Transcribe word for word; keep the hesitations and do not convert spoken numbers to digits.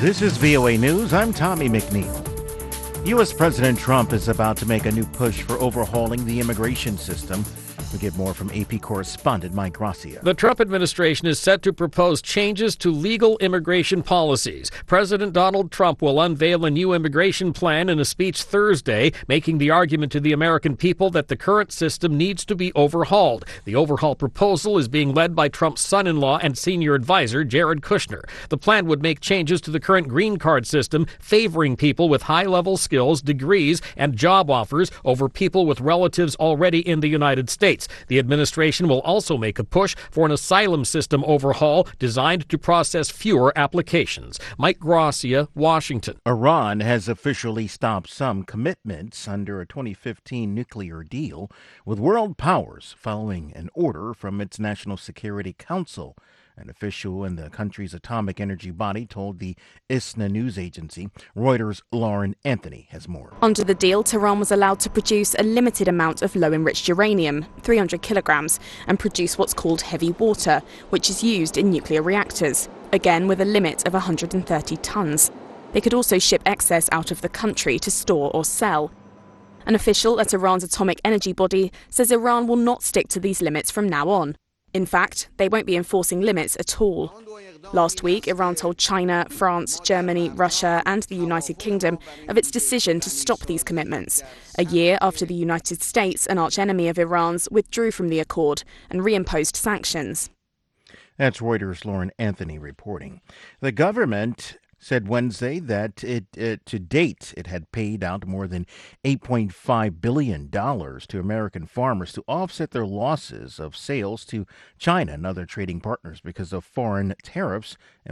This is V O A News. I'm Tommy McNeil. U S. President Trump is about to make a new push for overhauling the immigration system. We get more from A P correspondent Mike Gracia. The Trump administration is set to propose changes to legal immigration policies. President Donald Trump will unveil a new immigration plan in a speech Thursday, making the argument to the American people that the current system needs to be overhauled. The overhaul proposal is being led by Trump's son-in-law and senior advisor, Jared Kushner. The plan would make changes to the current green card system, favoring people with high-level skills, degrees, and job offers over people with relatives already in the United States. The administration will also make a push for an asylum system overhaul designed to process fewer applications. Mike Gracia, Washington. Iran has officially stopped some commitments under a twenty fifteen nuclear deal with world powers following an order from its National Security Council. An official in the country's atomic energy body told the ISNA news agency. Reuters' Lauren Anthony has more. Under the deal, Tehran was allowed to produce a limited amount of low-enriched uranium, three hundred kilograms, and produce what's called heavy water, which is used in nuclear reactors, again with a limit of one hundred thirty tons. They could also ship excess out of the country to store or sell. An official at Iran's atomic energy body says Iran will not stick to these limits from now on. In fact, they won't be enforcing limits at all. Last week, Iran told China, France, Germany, Russia and the United Kingdom of its decision to stop these commitments, a year after the United States, an archenemy of Iran's, withdrew from the accord and reimposed sanctions. That's Reuters' Lauren Anthony reporting. The government said Wednesday that it, it to date it had paid out more than eight point five billion dollars to American farmers to offset their losses of sales to China and other trading partners because of foreign tariffs